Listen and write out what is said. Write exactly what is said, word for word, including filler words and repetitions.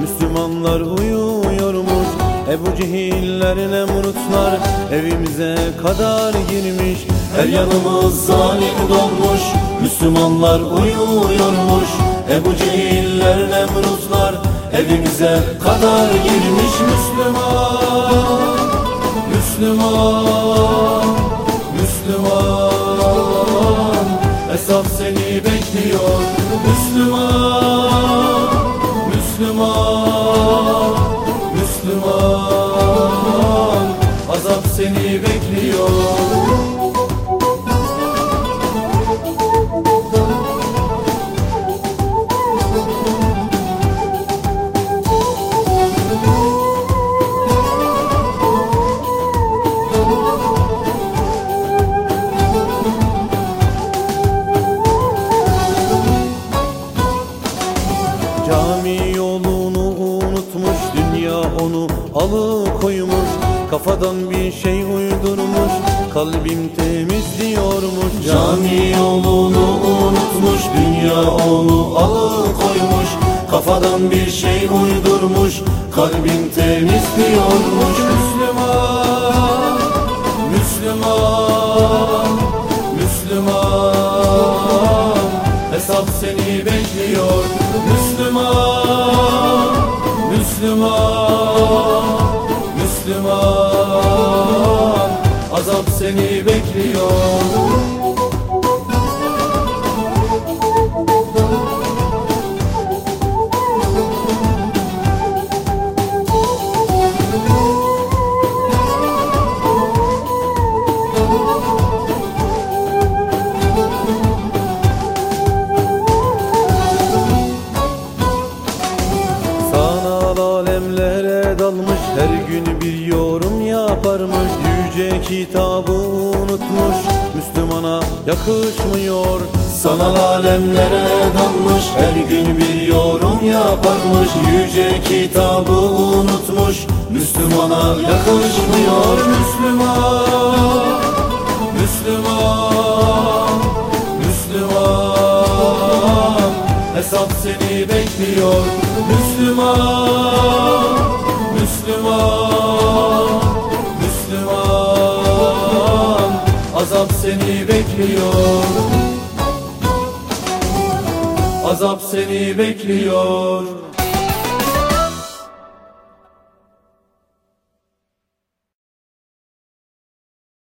Müslümanlar uyuyormuş. Ebu Cehiller, Nemrutlar evimize kadar girmiş. Her yanımız zalim dolmuş, Müslümanlar uyuyormuş. Ebu Cehiller, Nemrutlar evimize kadar girmiş. Müslüman, Müslüman, Müslüman, hesap seni bekliyor. Müslüman, Müslüman, Müslüman, azap seni bekliyor. Cami yolunu unutmuş, dünya onu alıkoymuş. Kafadan bir şey uydurmuş, kalbim temiz diyormuş. Cami yolunu unutmuş, dünya onu alıkoymuş. Kafadan bir şey uydurmuş, kalbim temiz diyormuş. Müslüman, Müslüman, Müslüman, hesap seni bekliyor. Müslüman, Müslüman, Müslüman, azap seni bekliyor. Alemlere dalmış, her gün bir yorum yaparmış. Yüce kitabı unutmuş, Müslümana yakışmıyor. Sanal alemlere dalmış, her gün bir yorum yaparmış. Yüce kitabı unutmuş, Müslümana yakışmıyor. Müslüman, Müslüman, Müslüman, hesap seni bekliyor. Müslüman, Müslüman, Müslüman, azap seni bekliyor. Azap seni bekliyor.